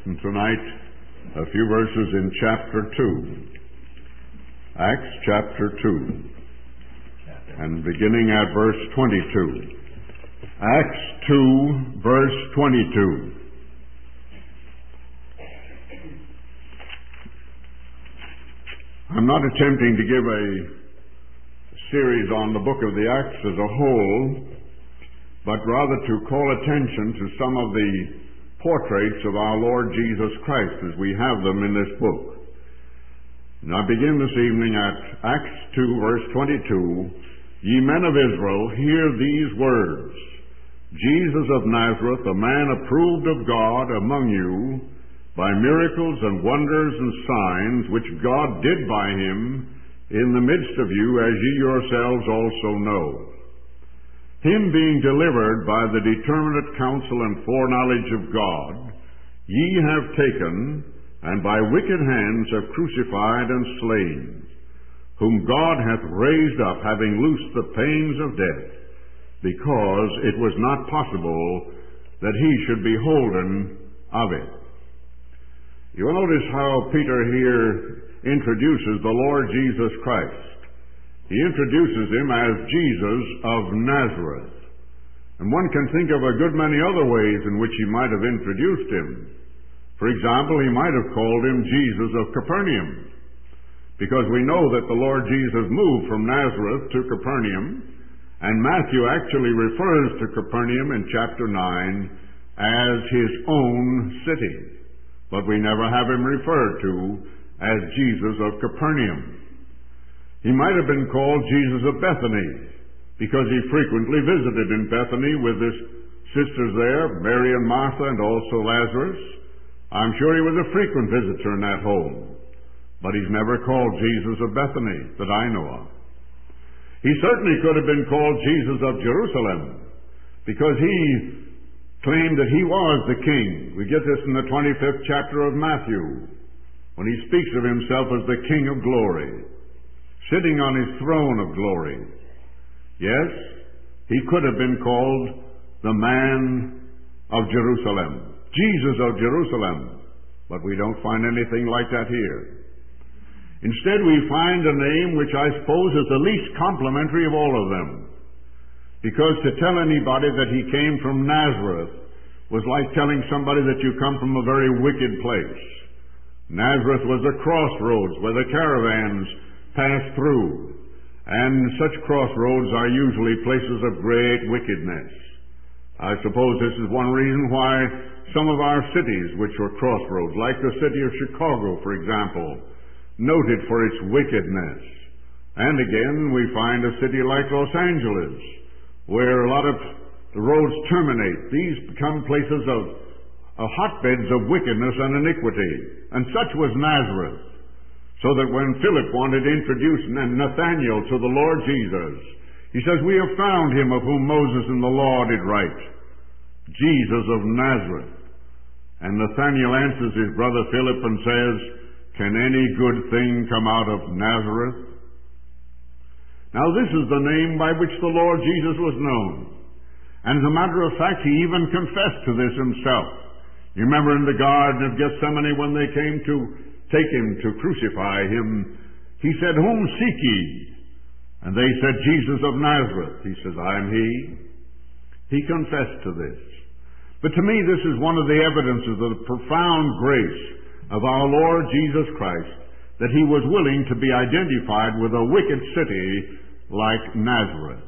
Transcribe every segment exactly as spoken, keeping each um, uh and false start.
listen tonight a few verses in chapter two. Acts chapter two. And beginning at verse twenty-two. Acts two, verse twenty-two. I'm not attempting to give a series on the book of the Acts as a whole, but rather to call attention to some of the portraits of our Lord Jesus Christ as we have them in this book. And I begin this evening at Acts two, verse twenty-two. Ye men of Israel, hear these words. Jesus of Nazareth, a man approved of God among you, by miracles and wonders and signs which God did by him in the midst of you, as ye yourselves also know. Him being delivered by the determinate counsel and foreknowledge of God, ye have taken, and by wicked hands have crucified and slain, whom God hath raised up, having loosed the pains of death, because it was not possible that he should be holden of it. You'll notice how Peter here introduces the Lord Jesus Christ. He introduces him as Jesus of Nazareth. And one can think of a good many other ways in which he might have introduced him. For example, he might have called him Jesus of Capernaum, because we know that the Lord Jesus moved from Nazareth to Capernaum, and Matthew actually refers to Capernaum in chapter nine as his own city. But we never have him referred to as Jesus of Capernaum. He might have been called Jesus of Bethany, because he frequently visited in Bethany with his sisters there, Mary and Martha, and also Lazarus. I'm sure he was a frequent visitor in that home, but he's never called Jesus of Bethany that I know of. He certainly could have been called Jesus of Jerusalem, because he claimed that he was the king. We get this in the twenty-fifth chapter of Matthew, when he speaks of himself as the King of glory, sitting on his throne of glory. Yes, he could have been called the man of Jerusalem, Jesus of Jerusalem, but we don't find anything like that here. Instead, we find a name which I suppose is the least complimentary of all of them. Because to tell anybody that he came from Nazareth was like telling somebody that you come from a very wicked place. Nazareth was a crossroads where the caravans passed through, and such crossroads are usually places of great wickedness. I suppose this is one reason why some of our cities which were crossroads, like the city of Chicago, for example, noted for its wickedness. And again, we find a city like Los Angeles, where a lot of the roads terminate. These become places of uh, hotbeds of wickedness and iniquity. And such was Nazareth. So that when Philip wanted to introduce Nathanael to the Lord Jesus, he says, we have found him of whom Moses and the law did write, Jesus of Nazareth. And Nathanael answers his brother Philip and says, can any good thing come out of Nazareth? Now this is the name by which the Lord Jesus was known. And as a matter of fact, he even confessed to this himself. You remember in the Garden of Gethsemane when they came to take him to crucify him, he said, whom seek ye? And they said, Jesus of Nazareth. He says, I am he. He confessed to this. But to me, this is one of the evidences of the profound grace of our Lord Jesus Christ, that he was willing to be identified with a wicked city like Nazareth.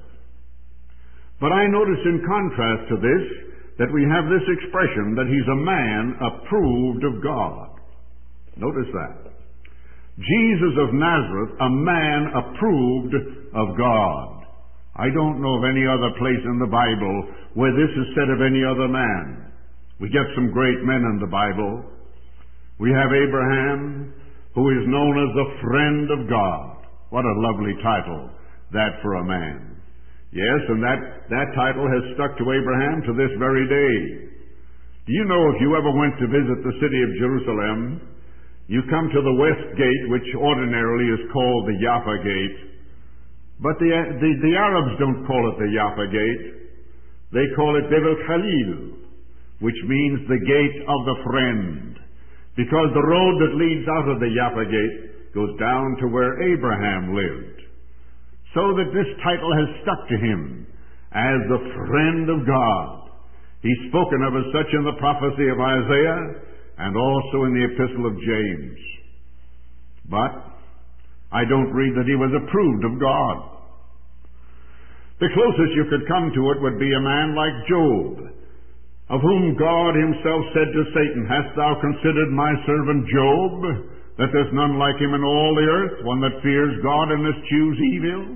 But I notice in contrast to this, that we have this expression that he's a man approved of God. Notice that. Jesus of Nazareth, a man approved of God. I don't know of any other place in the Bible where this is said of any other man. We get some great men in the Bible. We have Abraham, who is known as the friend of God. What a lovely title that for a man. Yes, and that, that title has stuck to Abraham to this very day. Do you know, if you ever went to visit the city of Jerusalem, you come to the west gate, which ordinarily is called the Jaffa Gate. But the, the, the Arabs don't call it the Jaffa Gate. They call it Bab el Khalil, which means the gate of the friend. because the road that leads out of the Jaffa Gate goes down to where Abraham lived. So that this title has stuck to him as the friend of God. He's spoken of as such in the prophecy of Isaiah and also in the epistle of James. But I don't read that he was approved of God. The closest you could come to it would be a man like Job, of whom God himself said to Satan, "Hast thou considered my servant Job, that there's none like him in all the earth, one that fears God and eschews evil?"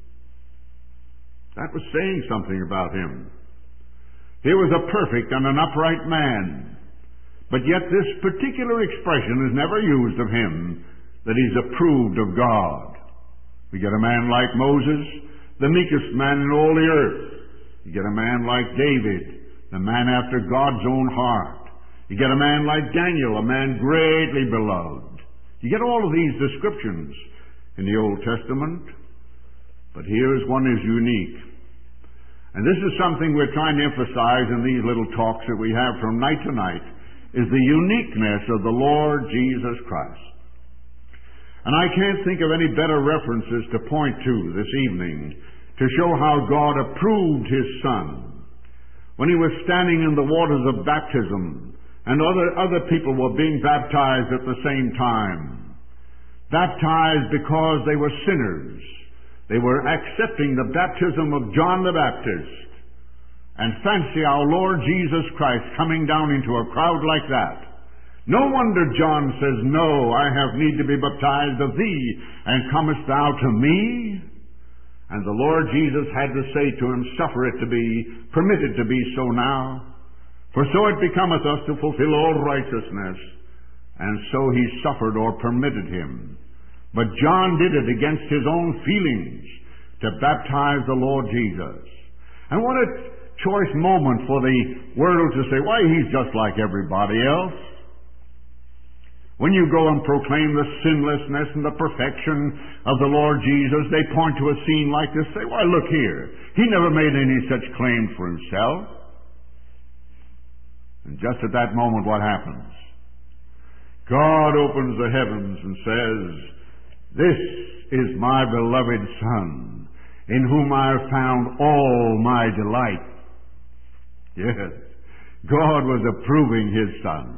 That was saying something about him. He was a perfect and an upright man. But yet this particular expression is never used of him, that he's approved of God. We get a man like Moses, the meekest man in all the earth. You get a man like David, the man after God's own heart. You get a man like Daniel, a man greatly beloved. You get all of these descriptions in the Old Testament. But here's one is unique. And this is something we're trying to emphasize in these little talks that we have from night to night, is the uniqueness of the Lord Jesus Christ. And I can't think of any better references to point to this evening to show how God approved His Son. When He was standing in the waters of baptism and other, other people were being baptized at the same time. Baptized because they were sinners. They were accepting the baptism of John the Baptist. And fancy our Lord Jesus Christ coming down into a crowd like that. No wonder John says, "No, I have need to be baptized of thee, and comest thou to me?" And the Lord Jesus had to say to him, "Suffer it to be, permitted to be so now. For so it becometh us to fulfill all righteousness." And so he suffered or permitted him. But John did it against his own feelings to baptize the Lord Jesus. And what a choice moment for the world to say, "Why, he's just like everybody else." When you go and proclaim the sinlessness and the perfection of the Lord Jesus, they point to a scene like this and say, "Why, look here. He never made any such claim for himself." And just at that moment, what happens? God opens the heavens and says, "This is my beloved Son, in whom I have found all my delight." Yes, God was approving His Son.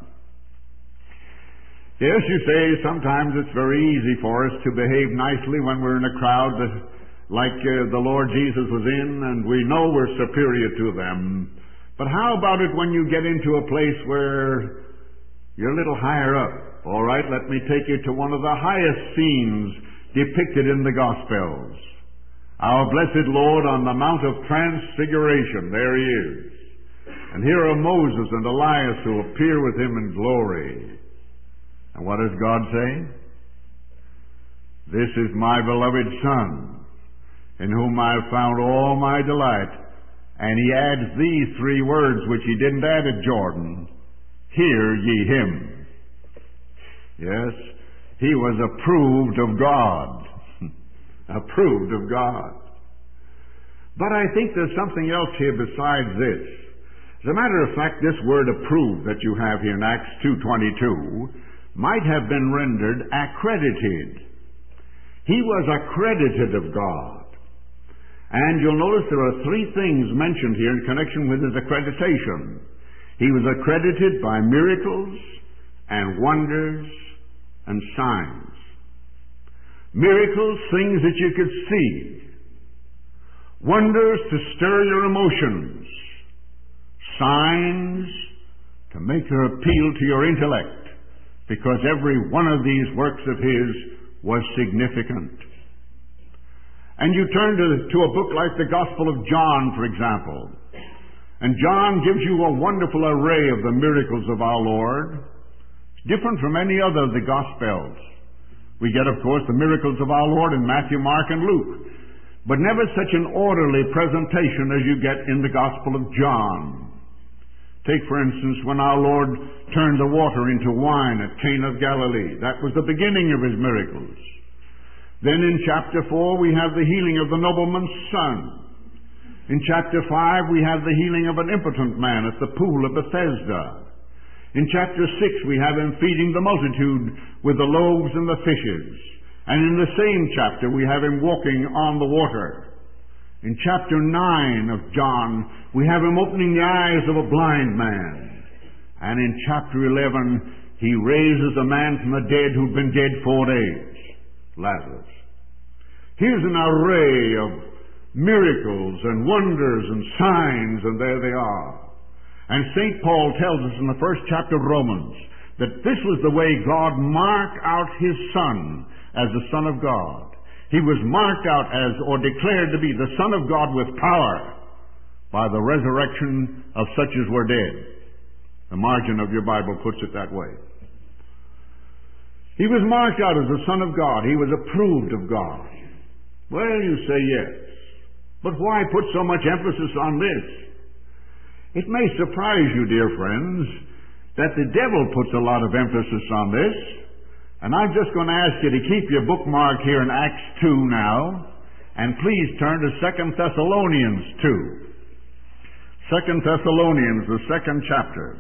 Yes, you say, sometimes it's very easy for us to behave nicely when we're in a crowd that, like uh, the Lord Jesus was in, and we know we're superior to them. But how about it when you get into a place where you're a little higher up? All right, let me take you to one of the highest scenes depicted in the Gospels. Our blessed Lord on the Mount of Transfiguration. There He is. And here are Moses and Elias who appear with Him in glory. And what does God say? "This is my beloved Son, in whom I have found all my delight." And He adds these three words which He didn't add at Jordan. "Hear ye Him." Yes, He was approved of God. Approved of God. But I think there's something else here besides this. As a matter of fact, this word "approved" that you have here in Acts two twenty-two might have been rendered "accredited." He was accredited of God. And you'll notice there are three things mentioned here in connection with His accreditation. He was accredited by miracles and wonders and signs. Miracles, things that you could see. Wonders to stir your emotions. Signs to make her appeal to your intellect, because every one of these works of His was significant. And you turn to, to a book like the Gospel of John, for example, and John gives you a wonderful array of the miracles of our Lord, different from any other of the Gospels. We get, of course, the miracles of our Lord in Matthew, Mark, and Luke, but never such an orderly presentation as you get in the Gospel of John. Take, for instance, when our Lord turned the water into wine at Cana of Galilee. That was the beginning of His miracles. Then in chapter four, we have the healing of the nobleman's son. In chapter five, we have the healing of an impotent man at the pool of Bethesda. In chapter six, we have him feeding the multitude with the loaves and the fishes. And in the same chapter, we have him walking on the water. In chapter nine of John, we have him opening the eyes of a blind man. And in chapter eleven, he raises a man from the dead who'd been dead four days, Lazarus. Here's an array of miracles and wonders and signs, and there they are. And Saint Paul tells us in the first chapter of Romans that this was the way God marked out his Son as the Son of God. He was marked out as, or declared to be, the Son of God with power by the resurrection of such as were dead. The margin of your Bible puts it that way. He was marked out as the Son of God. He was approved of God. Well, you say yes. But why put so much emphasis on this? It may surprise you, dear friends, that the devil puts a lot of emphasis on this. And I'm just going to ask you to keep your bookmark here in Acts two now, and please turn to Second Thessalonians two. Second Thessalonians, the second chapter.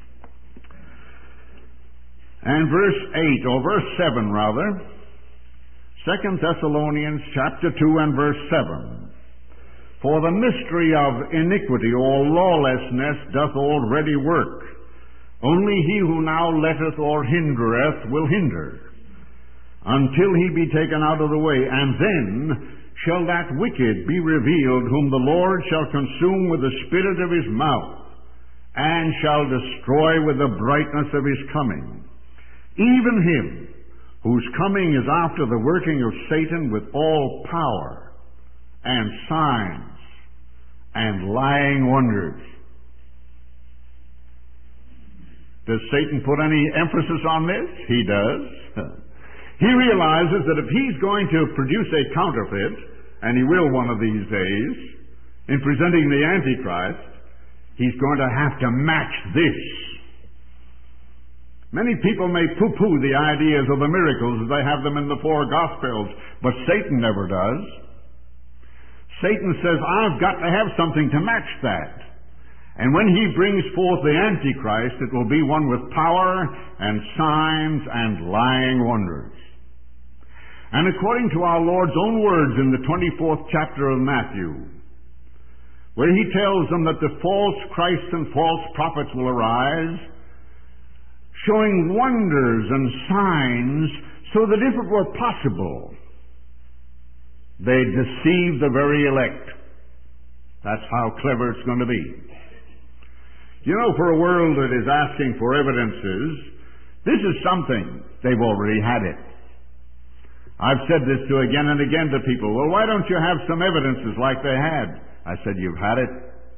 And verse eight, or verse seven rather. Second Thessalonians chapter two and verse seven. For the mystery of iniquity or lawlessness doth already work. Only he who now letteth or hindereth will hinder, until he be taken out of the way. And then shall that wicked be revealed, whom the Lord shall consume with the spirit of his mouth, and shall destroy with the brightness of his coming. Even him whose coming is after the working of Satan with all power and signs and lying wonders. Does Satan put any emphasis on this? He does. He realizes that if he's going to produce a counterfeit, and he will one of these days, in presenting the Antichrist, he's going to have to match this. Many people may poo-poo the ideas of the miracles as they have them in the four Gospels, but Satan never does. Satan says, I've got to have something to match that. And when he brings forth the Antichrist, it will be one with power and signs and lying wonders. And according to our Lord's own words in the twenty-fourth chapter of Matthew, where he tells them that the false Christs and false prophets will arise, showing wonders and signs, so that if it were possible, they'd deceive the very elect. That's how clever it's going to be. You know, for a world that is asking for evidences, this is something. They've already had it. I've said this to again and again to people. Well, why don't you have some evidences like they had? I said, you've had it.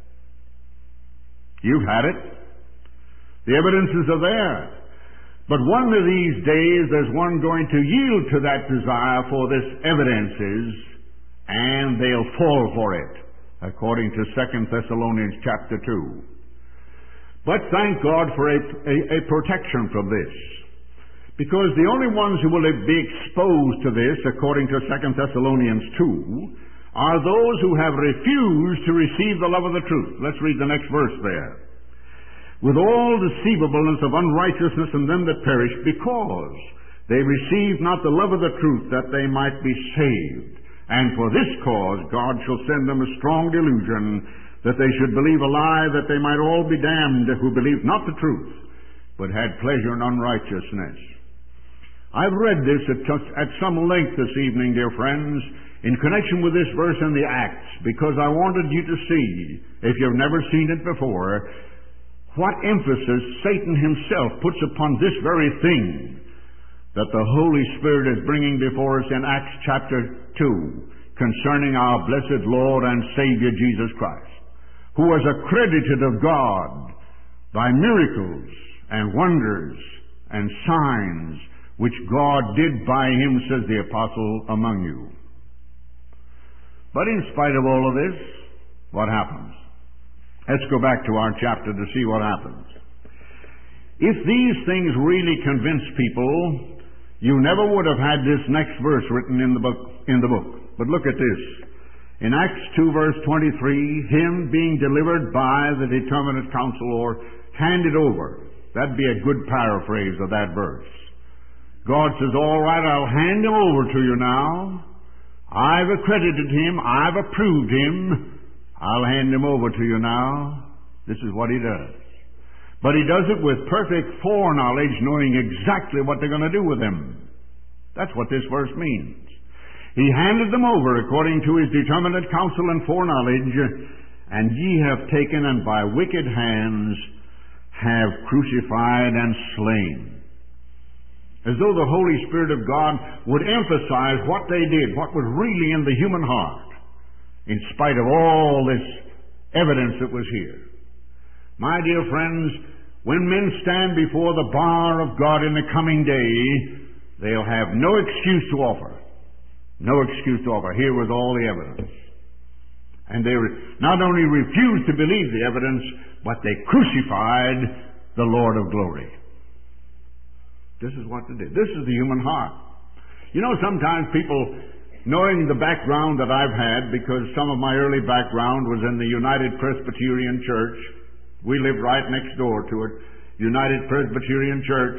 You've had it. The evidences are there. But one of these days, there's one going to yield to that desire for this evidences, and they'll fall for it, according to Second Thessalonians chapter two. But thank God for a, a, a protection from this. Because the only ones who will be exposed to this, according to Second Thessalonians two, are those who have refused to receive the love of the truth. Let's read the next verse there. With all deceivableness of unrighteousness in them that perish, because they received not the love of the truth, that they might be saved. And for this cause God shall send them a strong delusion, that they should believe a lie, that they might all be damned who believed not the truth, but had pleasure in unrighteousness. I've read this at, at some length this evening, dear friends, in connection with this verse in the Acts, because I wanted you to see, if you've never seen it before, what emphasis Satan himself puts upon this very thing that the Holy Spirit is bringing before us in Acts chapter two, concerning our blessed Lord and Savior Jesus Christ, who was accredited of God by miracles and wonders and signs which God did by him, says the apostle, among you. But in spite of all of this, what happens? Let's go back to our chapter to see what happens. If these things really convince people, you never would have had this next verse written in the book. In the book. But look at this. In Acts two verse twenty-three, him being delivered by the determinate counsel, or handed over. That'd be a good paraphrase of that verse. God says, all right, I'll hand him over to you now. I've accredited him. I've approved him. I'll hand him over to you now. This is what he does. But he does it with perfect foreknowledge, knowing exactly what they're going to do with him. That's what this verse means. He handed them over according to his determinate counsel and foreknowledge, and ye have taken and by wicked hands have crucified and slain. As though the Holy Spirit of God would emphasize what they did, what was really in the human heart, in spite of all this evidence that was here. My dear friends, when men stand before the bar of God in the coming day, they'll have no excuse to offer. No excuse to offer. Here was all the evidence. And they not only refused to believe the evidence, but they crucified the Lord of glory. This is what they did. This is the human heart. You know, sometimes people, knowing the background that I've had, because some of my early background was in the United Presbyterian Church. We lived right next door to it. United Presbyterian Church.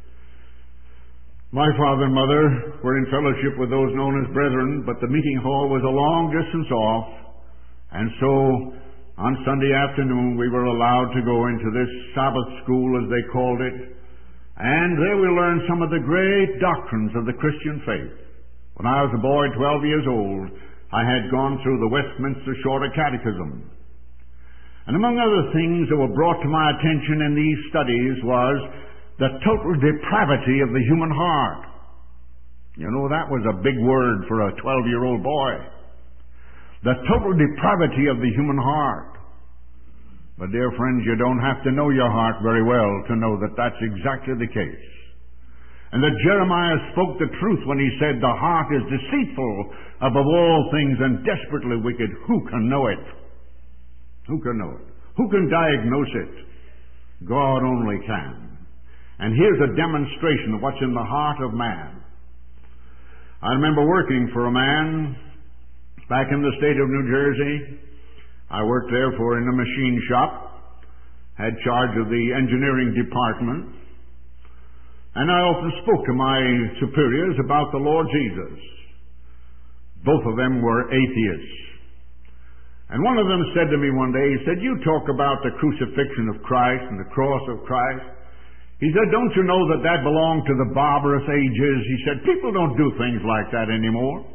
My father and mother were in fellowship with those known as brethren, but the meeting hall was a long distance off. And so, on Sunday afternoon, we were allowed to go into this Sabbath school, as they called it. And there we learned some of the great doctrines of the Christian faith. When I was a boy, twelve years old, I had gone through the Westminster Shorter Catechism. And among other things that were brought to my attention in these studies was the total depravity of the human heart. You know, that was a big word for a twelve-year-old boy. The total depravity of the human heart. But dear friends, you don't have to know your heart very well to know that that's exactly the case. And that Jeremiah spoke the truth when he said, the heart is deceitful above all things and desperately wicked. Who can know it? Who can know it? Who can diagnose it? God only can. And here's a demonstration of what's in the heart of man. I remember working for a man back in the state of New Jersey. I worked there for in a machine shop, had charge of the engineering department, and I often spoke to my superiors about the Lord Jesus. Both of them were atheists. And one of them said to me one day, he said, you talk about the crucifixion of Christ and the cross of Christ. He said, don't you know that that belonged to the barbarous ages? He said, people don't do things like that anymore.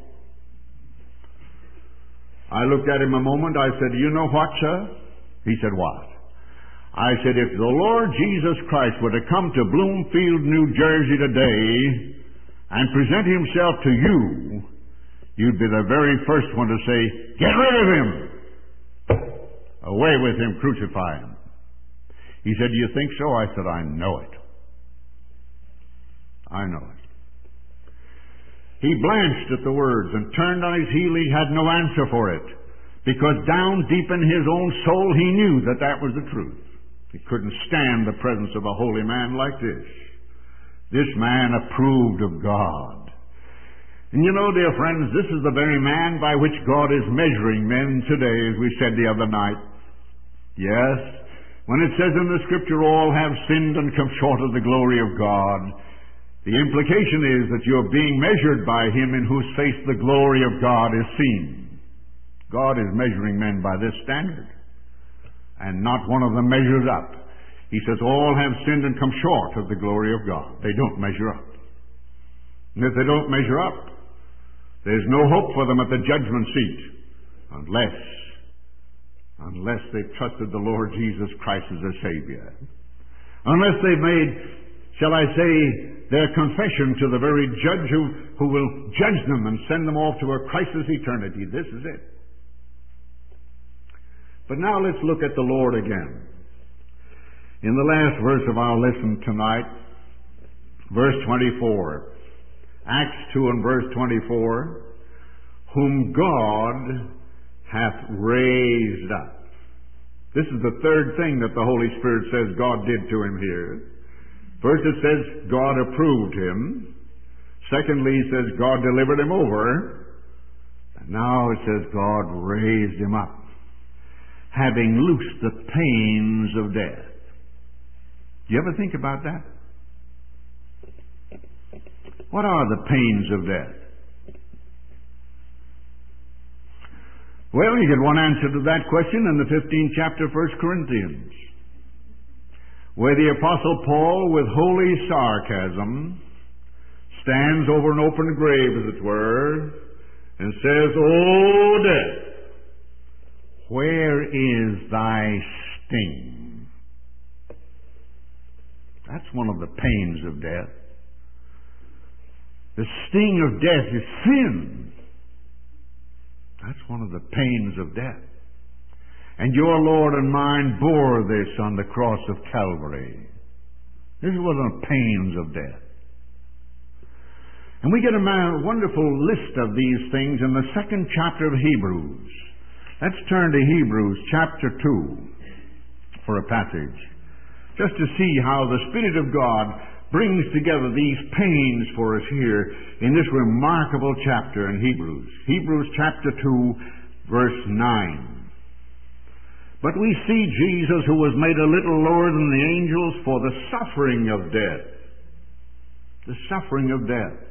I looked at him a moment. I said, you know what, sir? He said, what? I said, if the Lord Jesus Christ were to come to Bloomfield, New Jersey today and present himself to you, you'd be the very first one to say, get rid of him. Away with him, crucify him. He said, do you think so? I said, I know it. I know it. He blanched at the words and turned on his heel. He had no answer for it, because down deep in his own soul he knew that that was the truth. He couldn't stand the presence of a holy man like this. This man approved of God. And you know, dear friends, this is the very man by which God is measuring men today, as we said the other night. Yes, when it says in the Scripture, all have sinned and come short of the glory of God, the implication is that you're being measured by him in whose face the glory of God is seen. God is measuring men by this standard, and not one of them measures up. He says, all have sinned and come short of the glory of God. They don't measure up. And if they don't measure up, there's no hope for them at the judgment seat, unless, unless they've trusted the Lord Jesus Christ as their Savior. Unless they've made, shall I say, their confession to the very judge who, who will judge them and send them off to a Christless eternity. This is it. But now let's look at the Lord again. In the last verse of our lesson tonight, verse twenty-four, Acts two and verse twenty-four, whom God hath raised up. This is the third thing that the Holy Spirit says God did to him here. First it says God approved him. Secondly, it says God delivered him over. And now it says God raised him up, having loosed the pains of death. Do you ever think about that? What are the pains of death? Well, you get one answer to that question in the fifteenth chapter of First Corinthians, where the Apostle Paul, with holy sarcasm, stands over an open grave, as it were, and says, "O death, where is thy sting?" That's one of the pains of death. The sting of death is sin. That's one of the pains of death. And your Lord and mine bore this on the cross of Calvary. This is one of the pains of death. And we get a wonderful list of these things in the second chapter of Hebrews. Let's turn to Hebrews chapter two for a passage, just to see how the Spirit of God brings together these pains for us here in this remarkable chapter in Hebrews. Hebrews chapter two, verse nine. "But we see Jesus, who was made a little lower than the angels for the suffering of death." The suffering of death.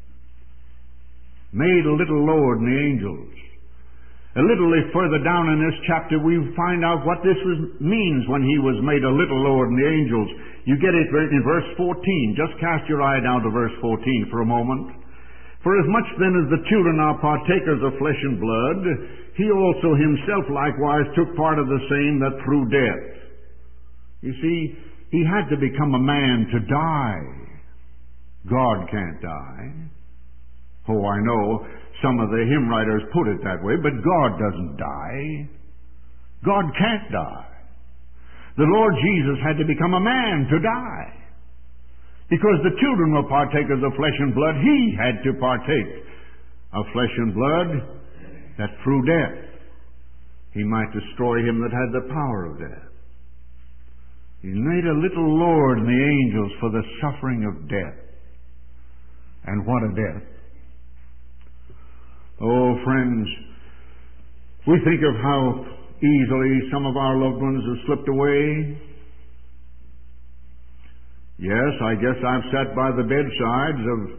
Made a little lower than the angels. A little further down in this chapter, we find out what this was, means when he was made a little lower than the angels. You get it in verse fourteen. Just cast your eye down to verse fourteen for a moment. "For as much then as the children are partakers of flesh and blood, he also himself likewise took part of the same, that through death." You see, he had to become a man to die. God can't die. Oh, I know some of the hymn writers put it that way, but God doesn't die. God can't die. The Lord Jesus had to become a man to die. Because the children were partakers of flesh and blood, he had to partake of flesh and blood, that through death he might destroy him that had the power of death. He's made a little lower than the angels for the suffering of death. And what a death. Oh, friends, we think of how easily some of our loved ones have slipped away. Yes, I guess I've sat by the bedsides of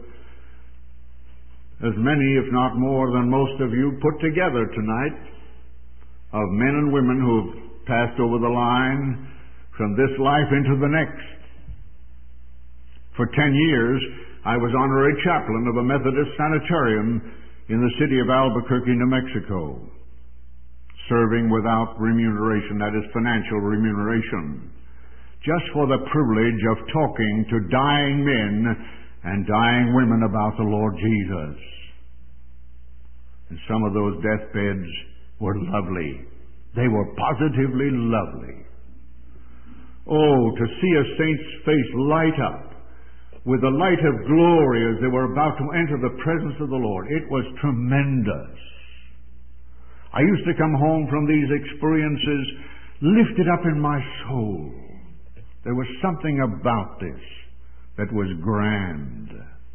as many, if not more, than most of you put together tonight, of men and women who've passed over the line from this life into the next. For ten years, I was honorary chaplain of a Methodist sanitarium in the city of Albuquerque, New Mexico, serving without remuneration, that is, financial remuneration, just for the privilege of talking to dying men and dying women about the Lord Jesus. And some of those deathbeds were lovely. They were positively lovely. Oh, to see a saint's face light up with the light of glory as they were about to enter the presence of the Lord. It was tremendous. I used to come home from these experiences lifted up in my soul. There was something about this that was grand.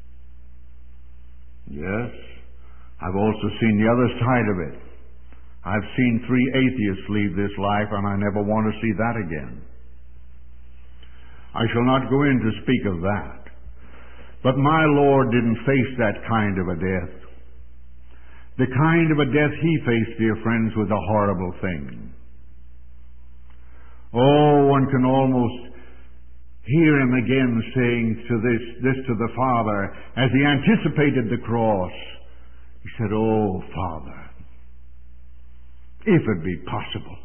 Yes, I've also seen the other side of it. I've seen three atheists leave this life, and I never want to see that again. I shall not go in to speak of that. But my Lord didn't face that kind of a death. The kind of a death he faced, dear friends, was a horrible thing. Oh, one can almost hear him again saying to this, this to the Father as he anticipated the cross. He said, "Oh, Father, if it be possible,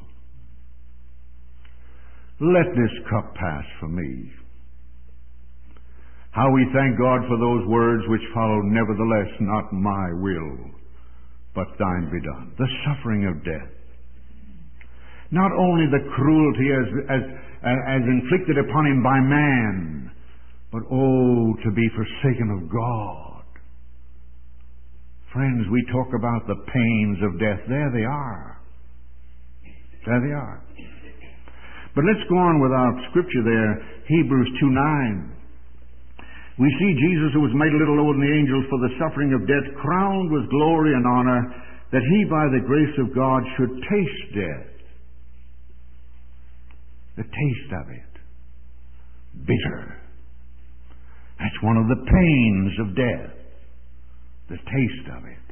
let this cup pass from me." How we thank God for those words which follow, "Nevertheless, not my will, but thine be done." The suffering of death. Not only the cruelty as, as, as inflicted upon him by man, but oh, to be forsaken of God. Friends, we talk about the pains of death. There they are. There they are. But let's go on with our scripture there, Hebrews two nine. We see Jesus, who was made a little lower than the angels for the suffering of death, crowned with glory and honor, that he by the grace of God should taste death. The taste of it. bitter. That's one of the pains of death, the taste of it.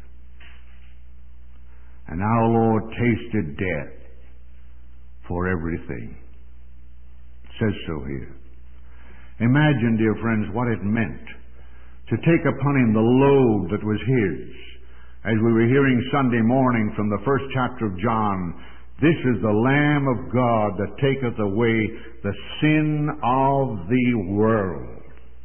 And our Lord tasted death for everything. It says so here. Imagine, dear friends, what it meant to take upon him the load that was his. As we were hearing Sunday morning from the first chapter of John, this is the Lamb of God that taketh away the sin of the world.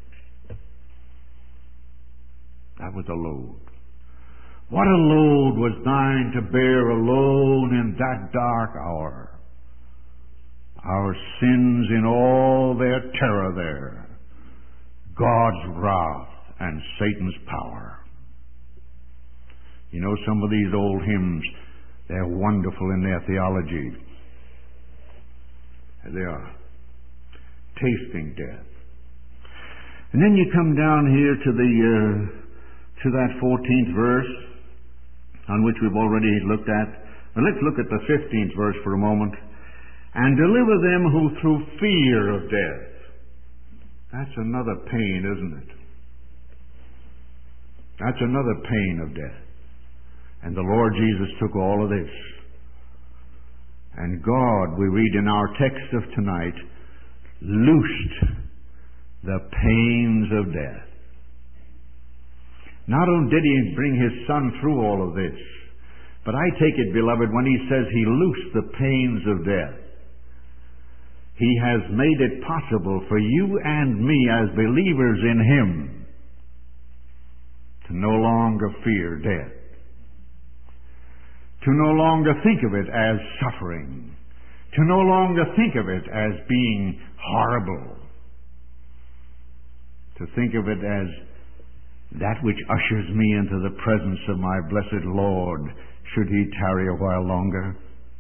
That was a load. What a load was thine to bear alone in that dark hour. Our sins in all their terror there. God's wrath and Satan's power. You know, some of these old hymns, they're wonderful in their theology. They are. Tasting death. And then you come down here to the uh, to that fourteenth verse, on which we've already looked at. Well, let's look at the fifteenth verse for a moment. And deliver them who through fear of death. That's another pain, isn't it? That's another pain of death. And the Lord Jesus took all of this. And God, we read in our text of tonight, loosed the pains of death. Not only did he bring his Son through all of this, but I take it, beloved, when he says he loosed the pains of death, he has made it possible for you and me as believers in him to no longer fear death. To no longer think of it as suffering. To no longer think of it as being horrible. To think of it as that which ushers me into the presence of my blessed Lord, should he tarry a while longer.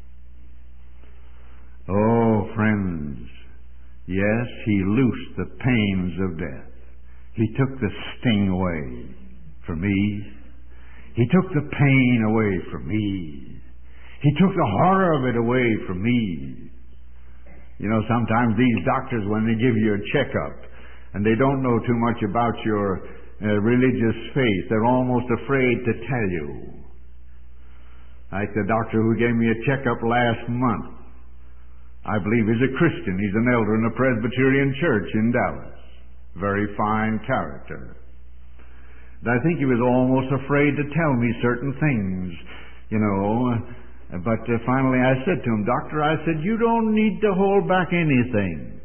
Oh, friends, yes, he loosed the pains of death. He took the sting away for me. He took the pain away from me. He took the horror of it away from me. You know, sometimes these doctors, when they give you a checkup and they don't know too much about your uh, religious faith, they're almost afraid to tell you. Like the doctor who gave me a checkup last month. I believe he's a Christian. He's an elder in a Presbyterian church in Dallas. Very fine character. I think he was almost afraid to tell me certain things, you know. But uh, finally I said to him, Doctor, I said, you don't need to hold back anything.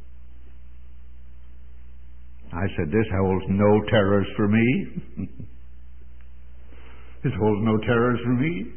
I said, this holds no terrors for me. This holds no terrors for me.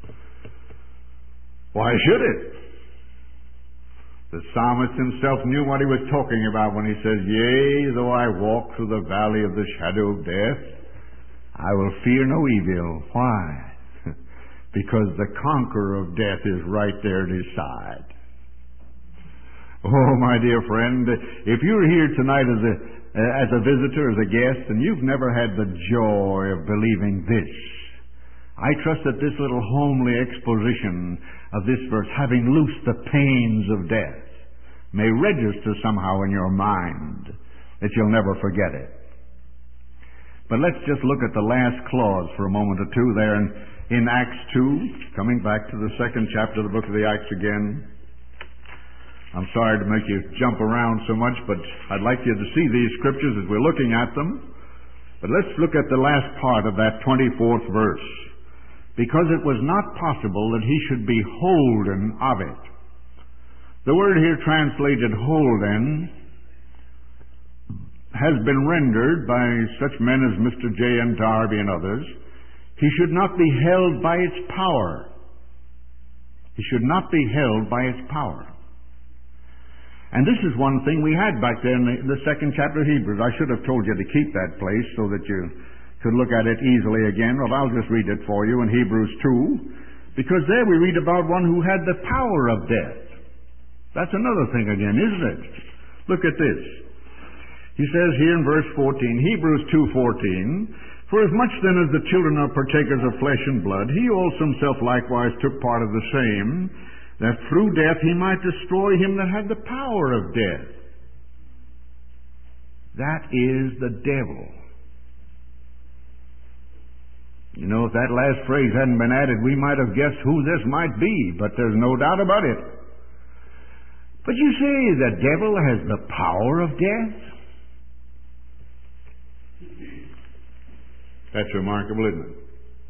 Why should it? The psalmist himself knew what he was talking about when he says, yea, though I walk through the valley of the shadow of death, I will fear no evil. Why? Because the conqueror of death is right there at his side. Oh, my dear friend, if you're here tonight as a, as a visitor, as a guest, and you've never had the joy of believing this, I trust that this little homely exposition of this verse, having loosed the pains of death, may register somehow in your mind that you'll never forget it. But let's just look at the last clause for a moment or two there in, in Acts two, coming back to the second chapter of the book of the Acts again. I'm sorry to make you jump around so much, but I'd like you to see these scriptures as we're looking at them. But let's look at the last part of that twenty-fourth verse. Because it was not possible that he should be holden of it. The word here translated holden has been rendered by such men as Mister J N Darby and others. He should not be held by its power. He should not be held by its power. And this is one thing we had back there in the, the second chapter of Hebrews. I should have told you to keep that place so that you could look at it easily again. Well, I'll just read it for you in Hebrews two, because there we read about one who had the power of death. That's another thing again, isn't it? Look at this. He says here in verse fourteen, Hebrews two fourteen, for as much then as the children are partakers of flesh and blood, he also himself likewise took part of the same, that through death he might destroy him that had the power of death. That is the devil. You know, if that last phrase hadn't been added, we might have guessed who this might be, but there's no doubt about it. But you say the devil has the power of death? That's remarkable, isn't it?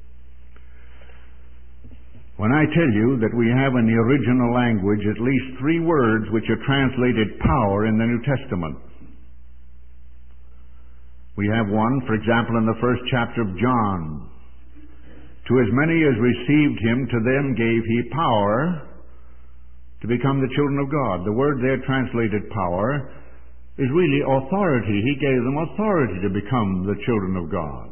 When I tell you that we have in the original language at least three words which are translated power in the New Testament. We have one, for example, in the first chapter of John. To as many as received him, to them gave he power to become the children of God. The word there translated power is really authority. He gave them authority to become the children of God.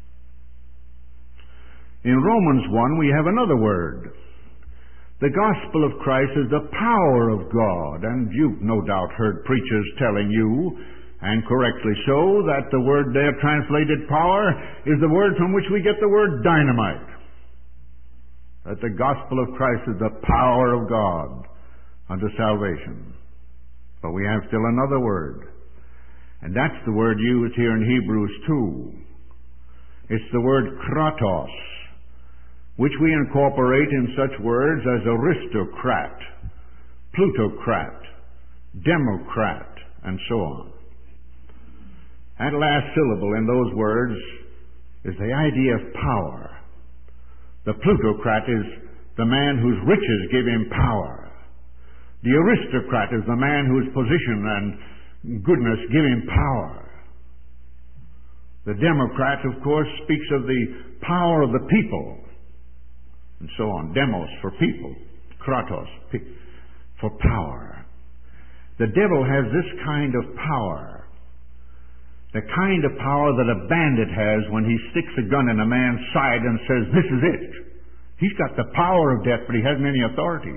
In Romans one, we have another word. The gospel of Christ is the power of God. And you've no doubt heard preachers telling you, and correctly so, that the word there translated power is the word from which we get the word dynamite. That the gospel of Christ is the power of God unto salvation. But we have still another word. And that's the word used here in Hebrews two. It's the word kratos, which we incorporate in such words as aristocrat, plutocrat, democrat, and so on. That last syllable in those words is the idea of power. The plutocrat is the man whose riches give him power. The aristocrat is the man whose position and goodness give him power. The democrat, of course, speaks of the power of the people, and so on. Demos for people, kratos for power. The devil has this kind of power. The kind of power that a bandit has when he sticks a gun in a man's side and says, "This is it." He's got the power of death, but he hasn't any authority.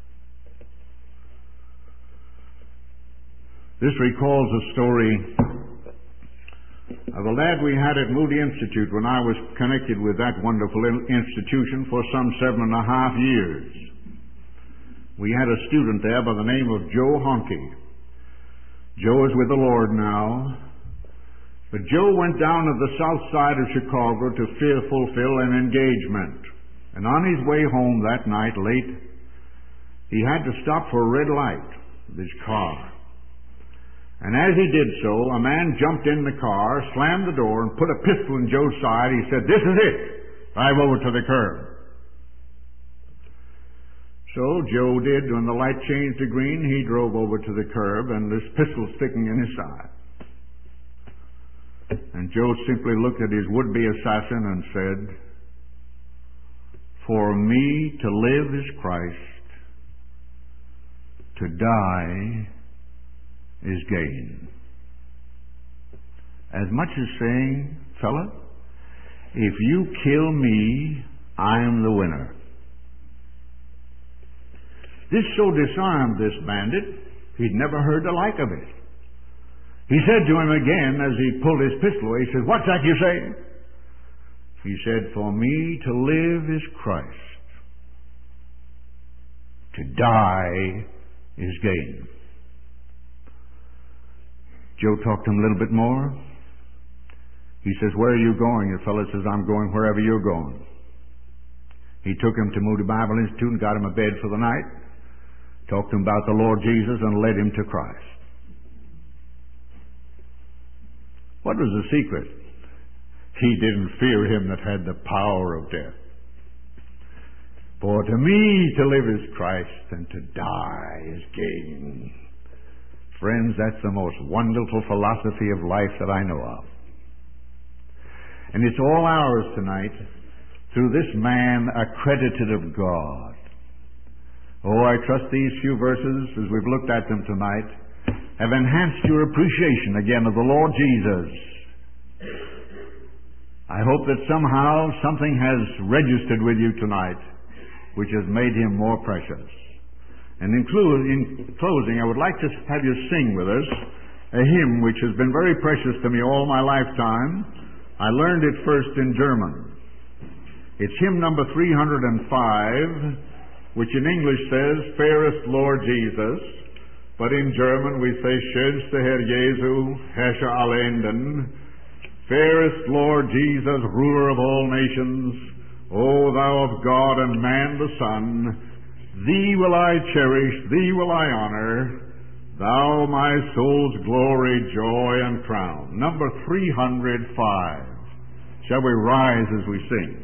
This recalls a story of a lad we had at Moody Institute when I was connected with that wonderful institution for some seven and a half years. We had a student there by the name of Joe Honke. Joe is with the Lord now. But Joe went down to the south side of Chicago to fulfill an engagement. And on his way home that night, late, he had to stop for a red light with his car. And as he did so, a man jumped in the car, slammed the door, and put a pistol in Joe's side. He said, "This is it. Drive over to the curb." So Joe did. When the light changed to green, he drove over to the curb, and this pistol sticking in his side. And Joe simply looked at his would-be assassin and said, "For me to live is Christ, to die is gain." As much as saying, "Fella, if you kill me, I am the winner." This so disarmed this bandit, he'd never heard the like of it. He said to him again as he pulled his pistol away, he said, "What's that you say?" He said, "For me to live is Christ. To die is gain." Joe talked to him a little bit more. He says, "Where are you going?" The fellow says, "I'm going wherever you're going." He took him to Moody Bible Institute and got him a bed for the night, talked to him about the Lord Jesus, and led him to Christ. What was the secret? He didn't fear him that had the power of death. "For to me to live is Christ, and to die is gain." Friends, that's the most wonderful philosophy of life that I know of. And it's all ours tonight through this man accredited of God. Oh, I trust these few verses, as we've looked at them tonight, have enhanced your appreciation again of the Lord Jesus. I hope that somehow something has registered with you tonight which has made him more precious. And in, clu- in closing, I would like to have you sing with us a hymn which has been very precious to me all my lifetime. I learned it first in German. It's hymn number three hundred five, which in English says, "Fairest Lord Jesus, but in German we say, Schönster Herr Jesu, Herrscher aller Enden, fairest Lord Jesus, ruler of all nations, O thou of God and man the Son, Thee will I cherish, Thee will I honor, Thou my soul's glory, joy, and crown. Number three hundred five. Shall we rise as we sing?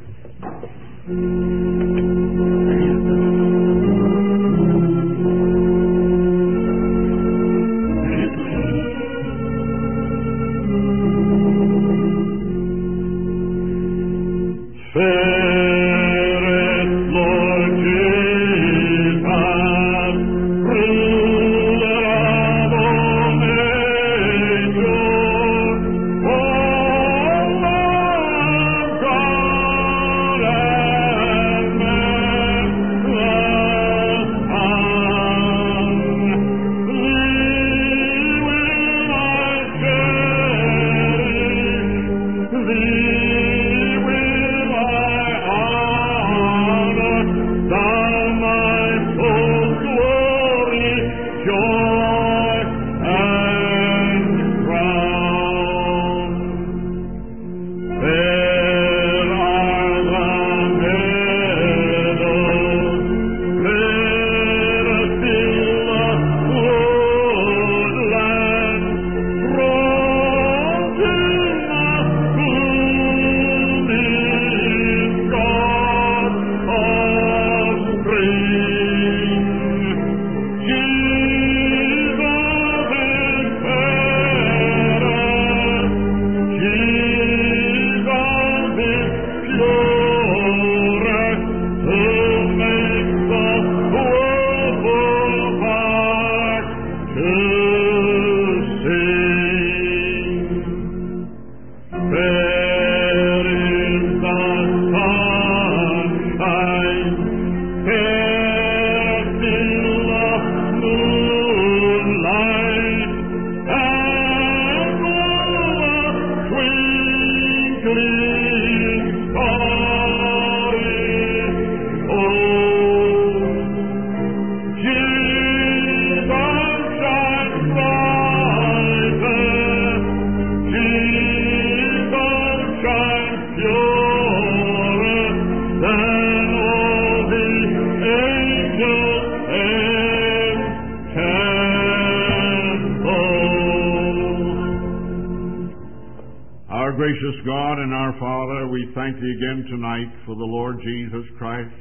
Gracious God and our Father, we thank Thee again tonight for the Lord Jesus Christ.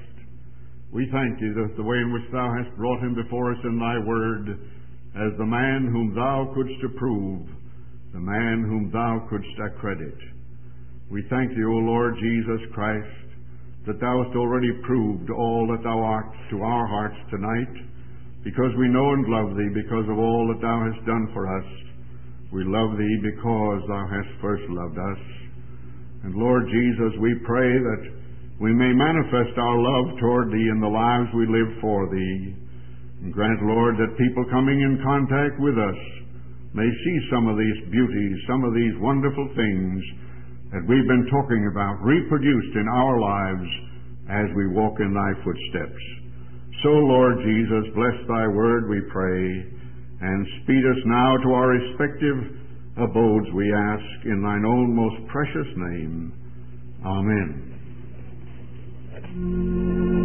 We thank Thee that the way in which Thou hast brought Him before us in Thy Word as the man whom Thou couldst approve, the man whom Thou couldst accredit. We thank Thee, O Lord Jesus Christ, that Thou hast already proved all that Thou art to our hearts tonight, because we know and love Thee because of all that Thou hast done for us. We love Thee because Thou hast first loved us. And Lord Jesus, we pray that we may manifest our love toward Thee in the lives we live for Thee. And grant, Lord, that people coming in contact with us may see some of these beauties, some of these wonderful things that we've been talking about reproduced in our lives as we walk in Thy footsteps. So, Lord Jesus, bless Thy word, we pray, and speed us now to our respective abodes, we ask, in Thine own most precious name. Amen.